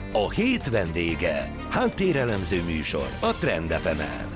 A hét vendége. Háttérelemző műsor a Trend FM-en.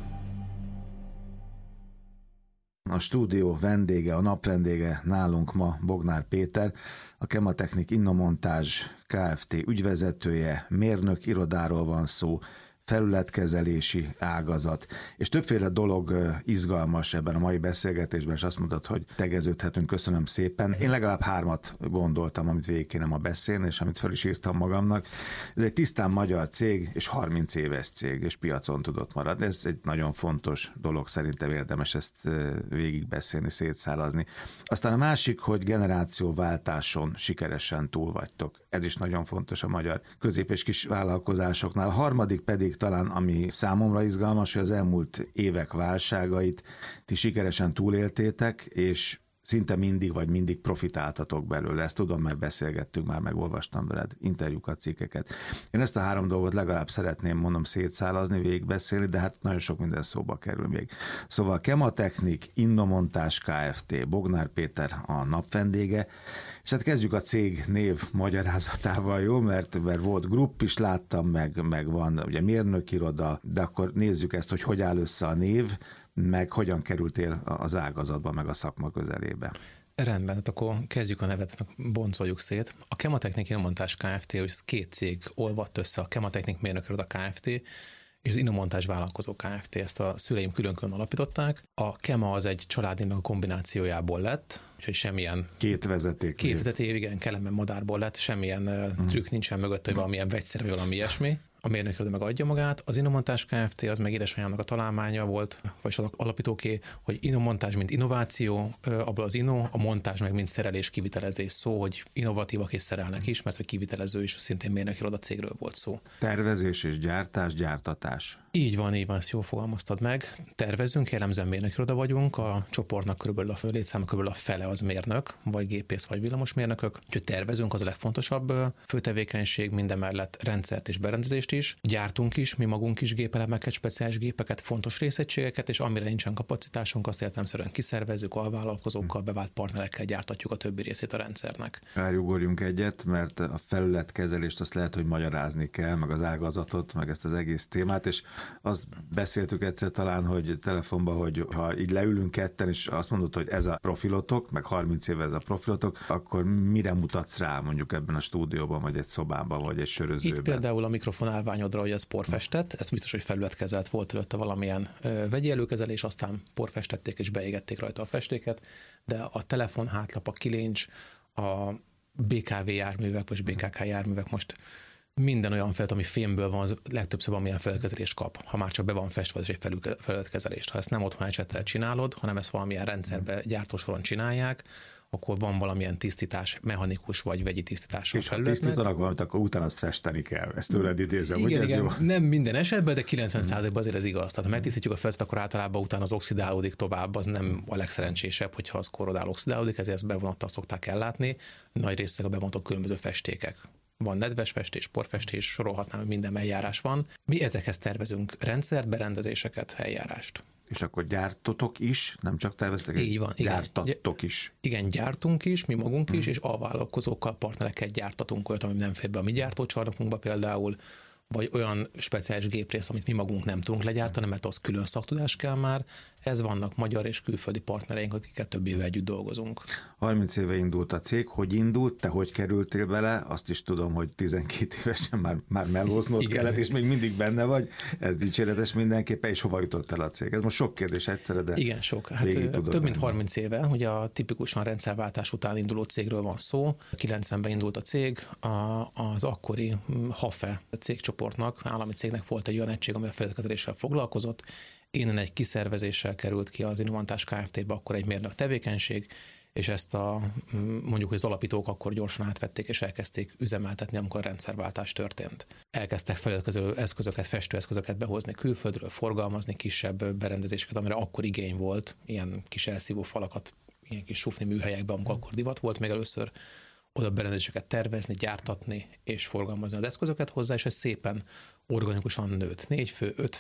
A stúdió vendége, a nap vendége nálunk ma Bognár Péter, a Kematechnik Innomontáž Kft. Ügyvezetője, mérnök irodáról van szó, felületkezelési ágazat, és többféle dolog izgalmas ebben a mai beszélgetésben, és azt mondtad, hogy tegeződhetünk, köszönöm szépen. Én legalább 3 gondoltam, amit végig kéne ma beszélni, és amit fel is írtam magamnak. Ez egy tisztán magyar cég, és 30 éves cég, és piacon tudott maradni. Ez egy nagyon fontos dolog, szerintem érdemes ezt végig beszélni, szétszálazni. Aztán a másik, hogy generációváltáson sikeresen túl vagytok. Ez is nagyon fontos a magyar közép- és kis vállalkozásoknál. A harmadik pedig talán, ami számomra izgalmas, hogy az elmúlt évek válságait ti sikeresen túléltétek, és szinte mindig profitáltatok belőle. Ezt tudom, mert beszélgettünk már, megolvastam veled interjúkat, cikkeket. Én ezt a 3 dolgot legalább szeretném, mondom, szétszálazni, végigbeszélni, de hát nagyon sok minden szóba kerül még. Szóval Kematechnik Innomontáž Kft. Bognár Péter a nap vendége, és hát kezdjük a cég név magyarázatával, jó? Mert volt grupp is, láttam, meg van ugye mérnökiroda, de akkor nézzük ezt, hogy áll össze a név, meg hogyan kerültél az ágazatba, meg a szakma közelébe. Rendben, hát akkor kezdjük a nevet, boncoljuk szét. A Kematechnik Innomontáž Kft., hogy 2 cég olvadt össze, a Kematechnik mérnökiroda Kft. És az Innomontáž vállalkozó Kft. Ezt a szüleim külön-külön alapították. A Kema az egy családnévnek a kombinációjából lett, úgyhogy semmilyen... Két vezeték, igen, Kelemen madárból lett, semmilyen trükk nincsen mögött, hogy valamilyen vegyszer, vagy valami ilyesmi. A mérnökiroda meg adja magát. Az Innomontáž Kft. Az meg édesanyámnak a találmánya volt, vagy az alapítóké, hogy innomontázs, mint innováció, abból az a montázs meg mint szerelés, kivitelezés szó, hogy innovatívak és szerelnek is, mert hogy kivitelező is szintén mérnökiroda cégről volt szó. Tervezés és gyártás, gyártatás. Így van, ezt jól fogalmaztad meg. Tervezünk, jellemzően mérnökiroda vagyunk, a csoportnak körülbelül a létszáma körülbelül a fele az mérnök, vagy gépész, vagy villamosmérnökök. Úgyhogy tervezünk, az a legfontosabb főtevékenység, mindemellett rendszert és berendezést is. Gyártunk is, mi magunk is gépelemeket, speciális gépeket, fontos részegységeket, és amire nincsen kapacitásunk, azt értelemszerűen kiszervezzük, alvállalkozókkal, bevált partnerekkel gyártatjuk a többi részét a rendszernek. Ugorjunk egyet, mert a felületkezelést azt lehet, hogy magyarázni kell, meg az ágazatot, meg ezt az egész témát, és azt beszéltük egyszer talán, hogy telefonban, hogy ha így leülünk ketten, és azt mondod, hogy ez a profilotok, meg 30 éve ez a profilotok, akkor mire mutatsz rá mondjuk ebben a stúdióban, vagy egy szobában, vagy egy sörözőben? Itt például a mikrofon állványodra, hogy ez porfestett, ez biztos, hogy felületkezelt, volt előtte valamilyen vegyi előkezelés, aztán porfestették és beégették rajta a festéket, de a telefon hátlap, a kilincs, a BKV járművek, vagy BKK járművek most minden olyan felület, ami fémből van, az legtöbbször valamilyen felületkezelést kap. Ha már csak be van festve, az egy felületkezelést. Ha ezt nem otthon ecsettel csinálod, hanem ezt valamilyen rendszerbe, gyártósoron csinálják, akkor van valamilyen tisztítás, mechanikus vagy vegyi tisztítás a felületnek. És ha tisztítanak valamit, akkor utána azt festeni kell. Ezt tőled idézem, igen, hogy ez jó? Nem minden esetben, de 90%-ban azért ez igaz. Tehát ha megtisztítjuk a felületet, akkor általában utána az oxidálódik tovább, az nem a legszerencsésebb, hogyha az korrodál, oxidálódik, ezért ezt bevonattal szokták ellátni. Nagy részleg a bevonatok különböző festékek. Van nedves festés, porfestés, sorolhatnám, hogy minden eljárás van. Mi ezekhez tervezünk rendszert, berendezéseket, eljárást. És akkor gyártotok is, nem csak terveztek, így van, gyártattok is. Igen, gyártunk is, mi magunk is, és alvállalkozókkal, partnerekkel gyártatunk olyat, ami nem fér be a mi gyártócsarnokunkba például, vagy olyan speciális géprész, amit mi magunk nem tudunk legyártani, mert az külön szaktudás kell már. Ez vannak magyar és külföldi partnereink, akikkel több éve együtt dolgozunk. 30 éve indult a cég. Hogy indult? Te hogy kerültél bele? Azt is tudom, hogy 12 évesen már melóznod kellett, és még mindig benne vagy. Ez dicséretes mindenképpen, és hova jutott el a cég? Ez most sok kérdés egyszerre, de igen, sok. Hát több mint 30 éve, ugye a tipikusan rendszerváltás után induló cégről van szó. 90-ben indult a cég, az akkori HAFE cégcsoportnak, állami cégnek volt egy olyan egység, ami a felületkezeléssel foglalkozott. Innen egy kiszervezéssel került ki az Innomontáž Kft-be akkor egy mérnök tevékenység, és ezt mondjuk, hogy az alapítók akkor gyorsan átvették és elkezdték üzemeltetni, amikor a rendszerváltás történt. Elkezdtek felületkezelő eszközöket, festőeszközöket behozni külföldről, forgalmazni kisebb berendezéseket, amire akkor igény volt, ilyen kis elszívó falakat, ilyen kis sufni műhelyekben, amikor akkor divat volt még először, oda berendezéseket tervezni, gyártatni és forgalmazni az eszközöket hozzá, és ez szépen organikusan nőtt. 4 fő, 5 fő,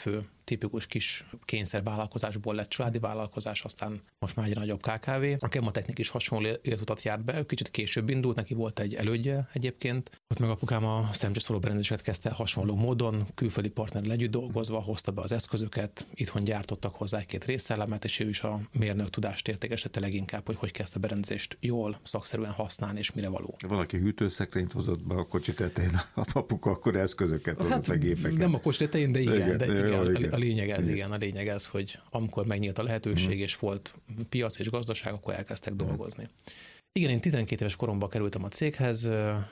tipikus kis kényszervállalkozásból lett családi vállalkozás, aztán most már egy nagyobb KKV. A Kematechnik is hasonló életutat járt be, kicsit később indult, neki volt egy elődje egyébként. Ott meg apukám a szemcseszorú berendezéseket kezdte hasonló módon, külföldi partnerrel együtt dolgozva, hozta be az eszközöket, itthon gyártottak hozzá egy-két részelemet, és ő is a mérnök tudást értékesítette leginkább, hogy kezdte a berendezést jól, szakszerűen használni, és mire való. Valaki hűtőszekrényt hozott be a kocsi tetején, a papuka akkor eszközöket hozott, meg gépeket. Nem a kocsi tetején, de igen. Igen. A lényeg ez, hogy amikor megnyílt a lehetőség, és volt piac és gazdaság, akkor elkezdtek dolgozni. Igen, én 12 éves koromban kerültem a céghez,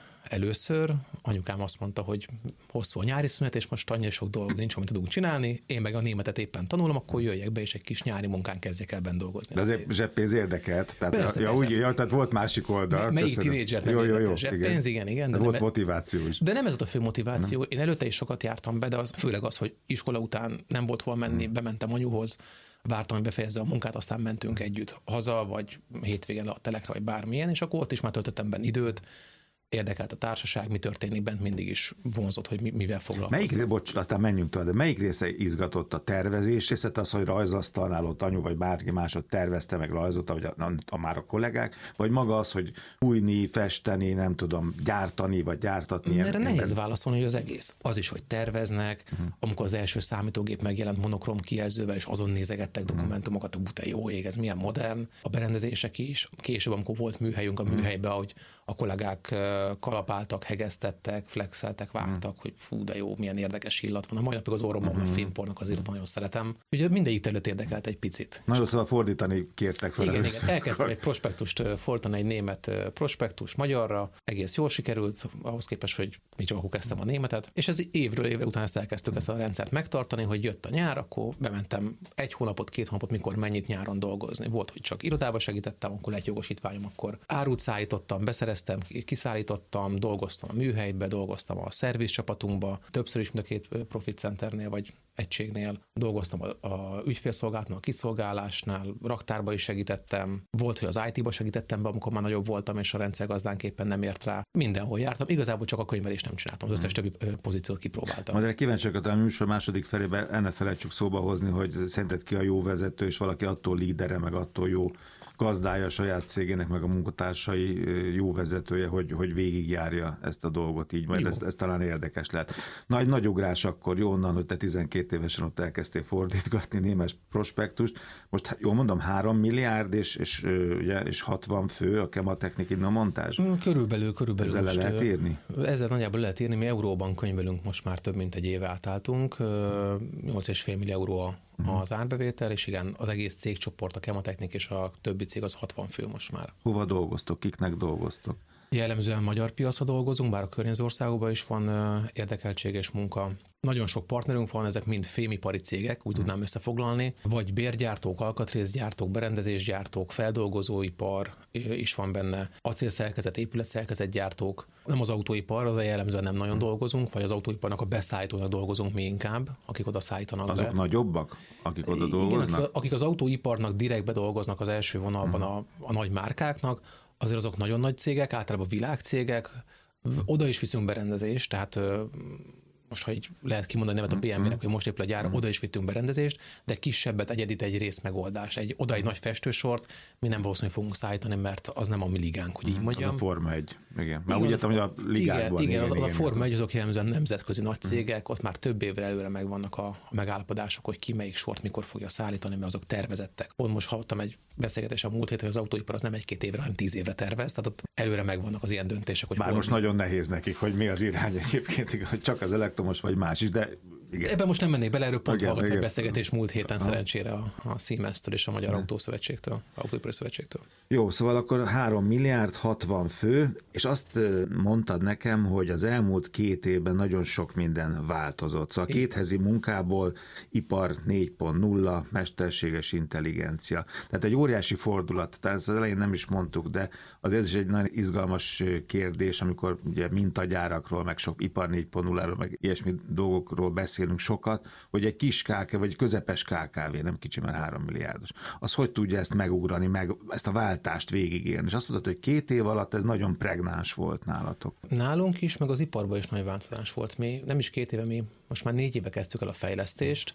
először anyukám azt mondta, hogy hosszú a nyári szünet, és most annyira sok dolog nincs, amit tudunk csinálni, én meg a németet éppen tanulom, akkor jöjjek be, és egy kis nyári munkán kezdjek el benne dolgozni. De azért zseppénz érdekelt, tehát, persze. Tehát volt másik oldal. Melyik tínédzser nem érdekelt zseppénz, igen. De volt motiváció is. De nem ez volt a fő motiváció. Én előtte is sokat jártam be, de főleg az, hogy iskola után nem volt hol menni, bementem anyuhoz, vártam, hogy befejezze a munkát, aztán mentünk együtt haza, vagy hétvégén a telekre, vagy bármilyen, és akkor ott is már töltöttem benne időt, érdekelt a társaság, mi történik bent, mindig is vonzott, hogy mivel foglalkoznak. Aztán menjünk tovább, de melyik része izgatott? A tervezés része, az, hogy rajzasztalnál ott anyu vagy bárki másod tervezte, meg rajzolta, vagy már a kollégák, vagy maga az, hogy fújni, festeni, nem tudom, gyártani, vagy gyártatni? Erre nehéz válaszolni, hogy az egész. Az is, hogy terveznek, amikor az első számítógép megjelent monokrom kijelzővel, és azon nézegettek dokumentumokat, te jó ég, ez milyen modern. A berendezések is. Később, amikor volt műhelyünk a műhelyben, hogy a kollégák kalapáltak, hegesztettek, flexeltek, vágtak, hogy fú, de jó, milyen érdekes illat van. A mai napig az orromban a filmpornak az illat nagyon szeretem. Ugye mindegyik terület érdekelt egy picit. Nagyon szóval fordítani kértek fel először. Igen, elkezdtem egy prospektust fordítani, egy német prospektus magyarra, egész jól sikerült, ahhoz képest, hogy mi csak akkor kezdtem a németet, és ez évről évre után ezt elkezdtük ezt a rendszert megtartani, hogy jött a nyár, akkor bementem 1 hónapot, 2 hónapot, mikor mennyit nyáron dolgozni. Volt, hogy csak irodába segítettem, akkor lett jogosítványom, akkor árut szállítottam, beszereztem, kiszállítottam, dolgoztam a műhelybe, dolgoztam a szervizcsapatunkba, többször is mind a 2 profit centernél vagy egységnél, dolgoztam a ügyfélszolgálatnál, a kiszolgálásnál, raktárba is segítettem, volt, hogy az IT-ba segítettem be, amikor már nagyobb voltam, és a rendszergazdánk éppen nem ért rá. Mindenhol jártam, igazából csak a könyvelést nem csináltam, az összes többi pozíciót kipróbáltam. Majd kíváncsi vagyok, a műsor második felében ennek felejtsük szóba hozni, hogy szerinted ki a jó vezető, és valaki attól lídere, meg attól jó gazdája a saját cégének, meg a munkatársai jó vezetője, hogy végigjárja ezt a dolgot így, majd ez talán érdekes lehet. Nagy ugrás akkor, jó onnan, hogy te 12 évesen ott elkezdtél fordítgatni némes prospektust. Most jól mondom, 3 milliárd és 60 fő a Kematechnik Innomontázs? Körülbelül. Ezzel le lehet írni? Ezzel nagyjából lehet írni, mi euróban könyvelünk, most már több mint egy éve átálltunk, 8,5 millió euró az árbevétel, és igen, az egész cégcsoport, a Kematechnik és a többi cég az 60 fő most már. Hova dolgoztok? Kiknek dolgoztok? Jellemzően magyar piacra dolgozunk, bár a környező országokban is van érdekeltség és munka. Nagyon sok partnerünk van, ezek mind fémipari cégek, úgy tudnám összefoglalni, vagy bérgyártók, alkatrészgyártók, berendezésgyártók, feldolgozóipar is van benne, acélszerkezet, épületszerkezetgyártók. Nem az autóipar, az jellemzően nem nagyon dolgozunk, vagy az autóiparnak a beszállítónak dolgozunk mi inkább, akik oda szállítanak Azok be. Nagyobbak, akik oda dolgoznak? Igen, akik az autóiparnak direktbe dolgoznak az első vonalban a nagy márkáknak, azért azok nagyon nagy cégek, általában világcégek, oda is viszünk berendezést, tehát most, ha így lehet kimondani nevet a BMW-nek, hogy most épül a gyár, oda is vittünk berendezést, de kisebbet, egyedit, egy részmegoldás. Oda egy nagy festősort mi nem valószínűleg fogunk szállítani, mert az nem a mi ligánk, hogy így mondjam. Az a Forma 1, igen. Már úgy értem, hogy a ligákban. Igen, a Forma 1 azok jellemzően nemzetközi nagy cégek, ott már több évre előre megvannak a megállapodások, hogy ki melyik sort mikor fogja szállítani, mert azok tervezettek. Pont most hallottam egy beszélgetés a múlt héten, hogy az autóipar az nem 1-2 évre, hanem 10 évre tervez, tehát ott előre megvannak az ilyen döntések. Hogy bár most nagyon nehéz nekik, hogy mi az irány egyébként, hogy csak az elektromos vagy más is, de igen. Ebben most nem mennék bele, erről pont hallgattam egy beszélgetés múlt héten szerencsére a Siemens-től és a Magyar Autószövetségtől, Autóipari Szövetségtől. Jó, szóval akkor 3 milliárd 60 fő, és azt mondtad nekem, hogy az elmúlt 2 évben nagyon sok minden változott. Szóval a kéthezi munkából ipar 4.0, mesterséges intelligencia. Tehát egy óriási fordulat, tehát ezt az elején nem is mondtuk, de azért ez is egy nagyon izgalmas kérdés, amikor ugye mintagyárakról, meg sok ipar 4.0-ról, meg ilyesmi dolgokról beszélünk sokat, hogy egy kis KKV, vagy közepes KKV, nem kicsi, mert 3 milliárdos, az hogy tudja ezt megugrani, meg ezt a váltást végigélni. És azt mondtad, hogy 2 év alatt ez nagyon pregnáns volt nálatok. Nálunk is, meg az iparban is nagy változás volt. Mi nem is 2 éve, mi most már 4 éve kezdtük el a fejlesztést.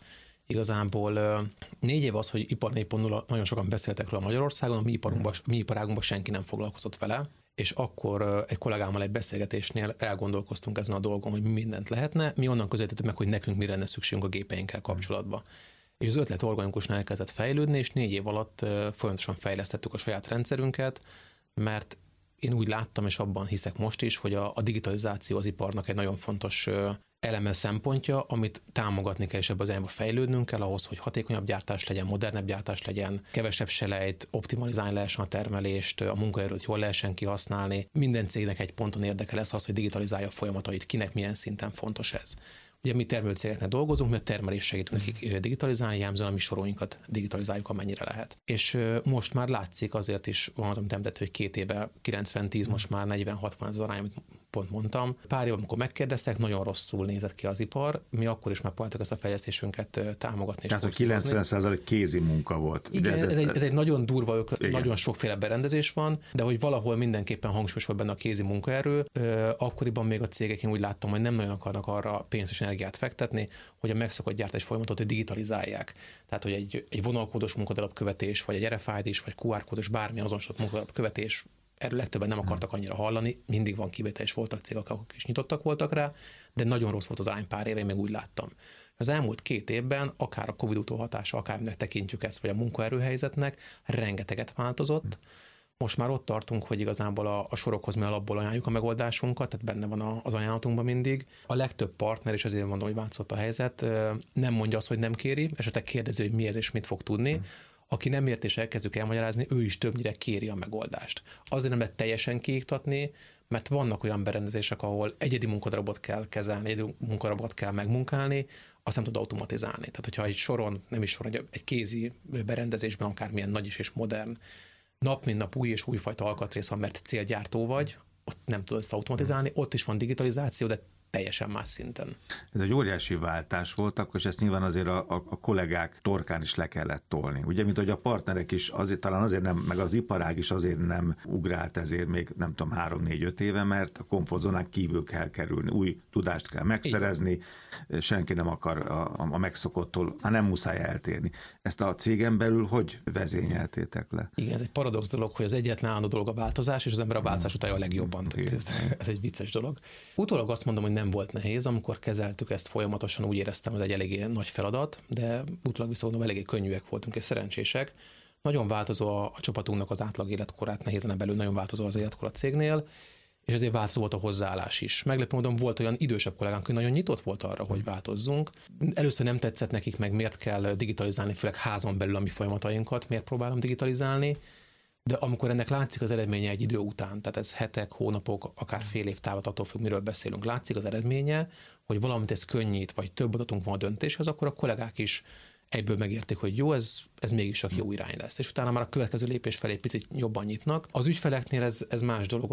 Igazából 4 év az, hogy ipar 4.0, nagyon sokan beszéltek róla Magyarországon, a mi iparágunkban senki nem foglalkozott vele, és akkor egy kollégámmal egy beszélgetésnél elgondolkoztunk ezen a dolgon, hogy mindent lehetne, mi onnan közelítettük meg, hogy nekünk mi lenne szükségünk a gépeinkkel kapcsolatban. És az ötlet organikusan elkezdett fejlődni, és 4 év alatt folyamatosan fejlesztettük a saját rendszerünket, mert én úgy láttam, és abban hiszek most is, hogy a digitalizáció az iparnak egy nagyon fontos eleme szempontja, amit támogatni kell, és ebben az irányba fejlődnünk kell ahhoz, hogy hatékonyabb gyártás legyen, modernebb gyártás legyen, kevesebb selejt, optimalizálni lehessen a termelést, a munkaerőt jól lehessen kihasználni. Minden cégnek egy ponton érdeke lesz az, hogy digitalizálja a folyamatait, kinek milyen szinten fontos ez. Ugye mi termelőcégeknek dolgozunk, mi a termelés segítünk nekik digitalizálni, jellemzően a mi soroinkat digitalizáljuk, amennyire lehet. És most már látszik, azért is van az, amit említett, hogy 2 éve 90-10, most már 40-60 az arány, amit pont mondtam. Pár év, amikor megkérdeztek, nagyon rosszul nézett ki az ipar, mi akkor is megpróbáltuk ezt a fejlesztésünket támogatni. Tehát, hogy 90% kézi munka volt. Igen, ez egy nagyon durva, nagyon sokféle berendezés van, de hogy valahol mindenképpen hangsúlyos volt benne a kézi munkaerő. Akkoriban még a cégek, én úgy láttam, hogy nem nagyon akarnak arra pénzt és energiát fektetni, hogy a megszokott gyártás folyamatot digitalizálják. Tehát, hogy egy vonalkódos munkadarab követés, vagy egy RFID-s, vagy QR-kódos bármi azonosított munkadarab követés, erről legtöbben nem akartak annyira hallani, mindig van kivétel, és voltak cégek, akik is nyitottak voltak rá, de nagyon rossz volt az arány pár éve, én még úgy láttam. Az elmúlt 2 évben, akár a Covid utóhatása, akárminek tekintjük ezt, vagy a munkaerőhelyzetnek, rengeteget változott. Most már ott tartunk, hogy igazából a sorokhoz mi alapból ajánljuk a megoldásunkat, tehát benne van az ajánlatunkban mindig. A legtöbb partner, és azért mondom, hogy változott a helyzet, nem mondja azt, hogy nem kéri, esetleg kérdezi, hogy mi ez és mit fog tudni. Aki nem ért és elkezdjük elmagyarázni, ő is többnyire kéri a megoldást. Azért nem lehet teljesen kiiktatni, mert vannak olyan berendezések, ahol egyedi munkadarabot kell kezelni, egyedi munkadarabot kell megmunkálni, azt nem tud automatizálni. Tehát, hogyha egy soron, nem is soron, egy kézi berendezésben, akármilyen nagy is és modern, nap mint nap új és újfajta alkatrész van, mert célgyártó vagy, ott nem tudod ezt automatizálni, ott is van digitalizáció, de teljesen más szinten. Ez egy óriási váltás volt, akkor és ezt nyilván azért a kollégák torkán is le kellett tolni. Ugye, mint hogy a partnerek is azért, talán azért nem, meg az iparág is azért nem ugrált ezért még nem tudom 3-4-5 éve, mert a komfortzónán kívül kell kerülni, új tudást kell megszerezni, senki nem akar a megszokottól, nem muszáj eltérni. Ezt a cégen belül hogy vezényeltétek le? Igen, ez egy paradox dolog, hogy az egyetlen állandó dolog a változás, és az ember a változás utálja a legjobban. Ez egy vicces dolog. Utólag azt mondom, hogy nem volt nehéz, amikor kezeltük ezt folyamatosan, úgy éreztem, hogy egy eléggé nagy feladat, de utólag viszont eléggé könnyűek voltunk és szerencsések. Nagyon változó a csapatunknak az átlag életkorát, nehéz lenne belül, nagyon változó az életkor a cégnél, és ezért változó volt a hozzáállás is. Meglepő módon volt olyan idősebb kollégánk, hogy nagyon nyitott volt arra, hogy változzunk. Először nem tetszett nekik meg, miért kell digitalizálni, főleg házon belül a mi folyamatainkat, miért próbálom digitalizálni, de amikor ennek látszik az eredménye egy idő után, tehát ez hetek, hónapok, akár fél év távot, attól függ, miről beszélünk, látszik az eredménye, hogy valamit ez könnyít, vagy több adatunk van a döntéshez, akkor a kollégák is egyből megérték, hogy jó, ez mégis csak jó irány lesz. És utána már a következő lépés felé picit jobban nyitnak. Az ügyfeleknél ez más dolog,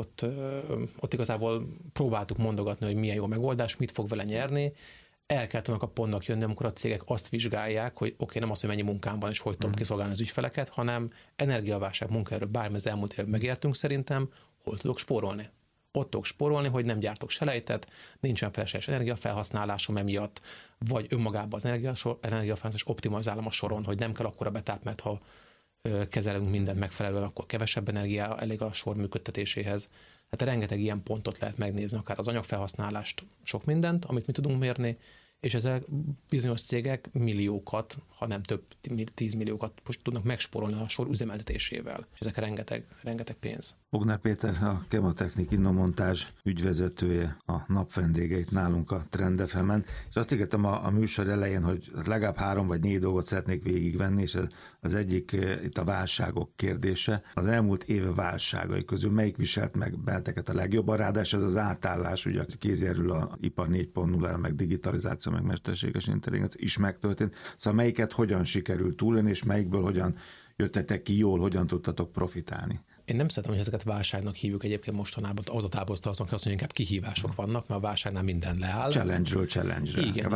ott igazából próbáltuk mondogatni, hogy milyen jó megoldás, mit fog vele nyerni. El kell tudnak a pontnak jönni, amikor a cégek azt vizsgálják, hogy oké, nem az, hogy mennyi munkám van, és hogy tudom kiszolgálni az ügyfeleket, hanem energiaválság, munkaerő, bármi az elmúlt évben megértünk szerintem, hol tudok spórolni. Ott tudok spórolni, hogy nem gyártok selejtet, nincsen felesleges energiafelhasználásom emiatt, vagy önmagában az energiafelhasználás optimalizálom a soron, hogy nem kell akkora betáp, mert ha kezelünk mindent megfelelően, akkor kevesebb energia elég a sor működtetéséhez. Hát rengeteg ilyen pontot lehet megnézni, akár az anyagfelhasználást, sok mindent, amit mi tudunk mérni, és ezek bizonyos cégek milliókat, ha nem több 10 milliókat tudnak megspórolni a sor üzemeltetésével. És ezek rengeteg pénz. Bognár Péter, a Chematechnik Innomontázs ügyvezetője, a napvendégeit nálunk a Trend FM-en, és azt ígértem a műsor elején, hogy legalább 3 vagy 4 dolgot szeretnék végigvenni, és az egyik itt a válságok kérdése. Az elmúlt év válságai közül melyik viselt meg benneteket a legjobban? Ráadásul ez az átállás, ugye kézierül a ipar 4.0-ra, meg digitalizáció, meg mesterséges intelligencia is megtörtént. Szóval melyiket hogyan sikerült túlélni, és melyikből hogyan jöttetek ki jól, hogyan tudtatok profitálni? Én nem szeretem, hogy ezeket válságnak hívjuk egyébként mostanában, az a táborozta azon, hogy inkább kihívások vannak, mert a válságnál minden leáll. Challenge-ről challenge-re. Igen,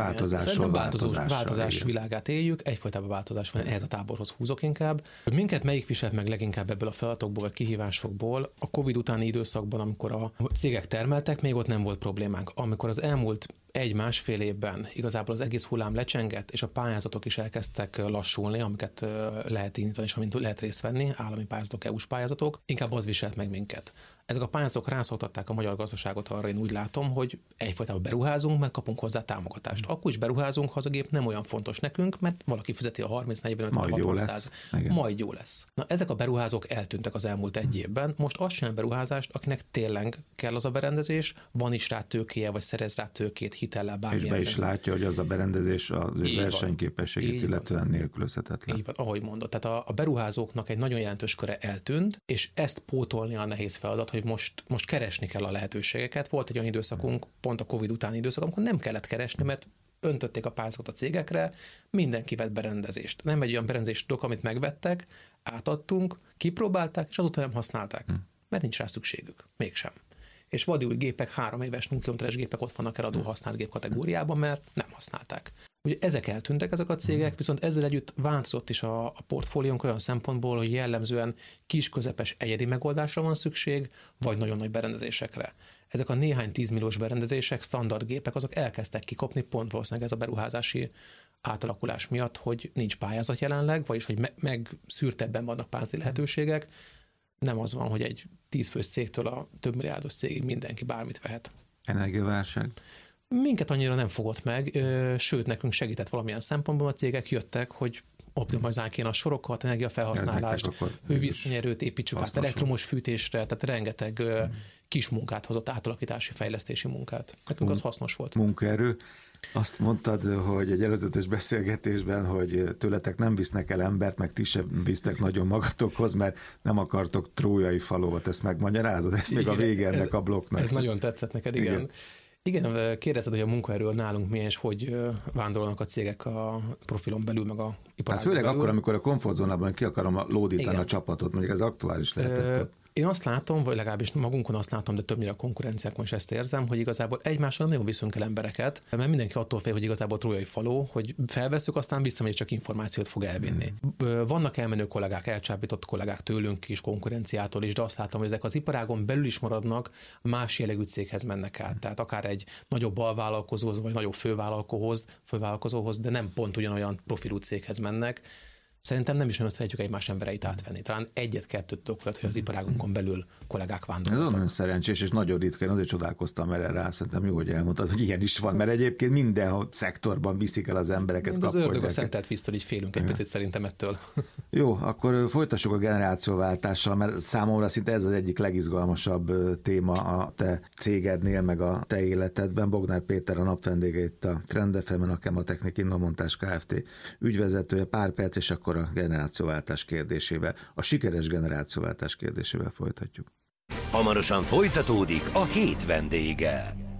változás világát éljük, egyfajtában változás van, ehhez a táborhoz húzok inkább. Hogy minket melyik viselt meg leginkább ebből a feladatokból, vagy kihívásokból, a Covid utáni időszakban, amikor a cégek termeltek, még ott nem volt problémánk. Amikor az elmúlt 1-1,5 évben igazából az egész hullám lecsengett, és a pályázatok is elkezdtek lassulni, amiket lehet indítani, és amint lehet részt venni, állami pályázatok, EU-s pályázatok, inkább az viselt meg minket. Ezek a pályázatok rászoktatták a magyar gazdaságot arra, én úgy látom, hogy egyfajtában beruházunk, meg kapunk hozzá támogatást. Akkor is beruházunk, ha az a gép nem olyan fontos nekünk, mert valaki fizeti a 30-40-50-60-100. Majd jó lesz. Na, ezek a beruházók eltűntek az elmúlt 1 évben. Most azt csinál beruházást, akinek tényleg kell az a berendezés, van is rá tőkéje, vagy szerez rá tőkét, hitellel, bármilyen. És be is látja, hogy az a berendezés a versenyképességét illetően nélkülözhetetlen. Így van, ahogy mondod. Tehát a beruházóknak egy nagyon jelentős köre eltűnt, és ezt pótolni a nehéz feladat, hogy most keresni kell a lehetőségeket. Volt egy olyan időszakunk, pont a Covid utáni időszak, amikor nem kellett keresni, mert öntötték a pályázatot a cégekre, mindenki vett berendezést. Nem egy olyan berendezést tudok, amit megvettek, átadtunk, kipróbálták, és azután nem használták, mert nincs rá szükségük. Mégsem. És vadi gépek, 3 éves 0 kilométeres gépek ott vannak eladó használt gép kategóriában, mert nem használták. Ugye ezek eltűntek, ezek a cégek, viszont ezzel együtt változott is a portfóliónk olyan szempontból, hogy jellemzően kis-közepes egyedi megoldásra van szükség, vagy nagyon nagy berendezésekre. Ezek a néhány 10 milliós berendezések, standard gépek, azok elkezdtek kikopni, pont valószínűleg ez a beruházási átalakulás miatt, hogy nincs pályázat jelenleg, vagyis hogy megszűrtebben vannak pályázati lehetőségek. Nem az van, hogy egy 10 fős cégtől a több milliárdos cégig mindenki bármit vehet. Energiaválság? Minket annyira nem fogott meg, sőt, nekünk segített valamilyen szempontból, a cégek jöttek, hogy optimalizálni kéne a sorokat, energiafelhasználást, hővisszonyerőt építsük át elektromos fűtésre, tehát rengeteg kis munkát hozott, átalakítási, fejlesztési munkát. Nekünk az hasznos volt. Munkaerő. Azt mondtad, hogy egy előzetes beszélgetésben, hogy tőletek nem visznek el embert, meg ti sem visztek nagyon magatokhoz, mert nem akartok trójai falovat, ezt megmagyarázod? Ez még a vége ennek a blokknak. Ez nagyon tetszett neked, igen. Igen, kérdezted, hogy a munkaerőről nálunk milyen, és hogy vándorolnak a cégek a profilon belül, meg a iparágon főleg belül. Akkor, amikor a komfortzónában ki akarom lódítani a csapatot, mondjuk ez aktuális lehetett. Én azt látom, vagy legalábbis magunkon azt látom, de többnyire a konkurenciákon is ezt érzem, hogy igazából egymással nagyon viszünk el embereket, mert mindenki attól fél, hogy igazából trójai faló, hogy felveszünk, aztán visszamegy, csak információt fog elvinni. Vannak elmenő kollégák, elcsábított kollégák tőlünk is, konkurenciától is, de azt látom, hogy ezek az iparágon belül is maradnak, más jellegű céghez mennek át. Tehát akár egy nagyobb alvállalkozóhoz, vagy nagyobb fővállalkozóhoz, de nem pont ugyanolyan profilú céghez mennek. Szerintem nem is nagyon szeretjük egymás embereit átvenni. Talán 1-2 tudok, hogy az iparágunkon belül kollégák vándoroltak. Ez nagyon szerencsés, és nagyon ritka. Én azért csodálkoztam erre rá. Szerintem jó, hogy elmondtad, hogy ilyen is van, mert egyébként minden szektorban viszik el az embereket. Az ördög a szentelt víztől, így félünk egy picit szerintem ettől. Jó, akkor folytassuk a generációváltással, mert számomra szinte ez az egyik legizgalmasabb téma a te cégednél, meg a te életedben. Bognár Péter a napvendége itt a Trend FM-en, a Kematechnik Innomontás Kft. Ügyvezetője. Pár perc, és akkor a generációváltás kérdésével, a sikeres generációváltás kérdésével folytatjuk. Hamarosan folytatódik a Hét vendége.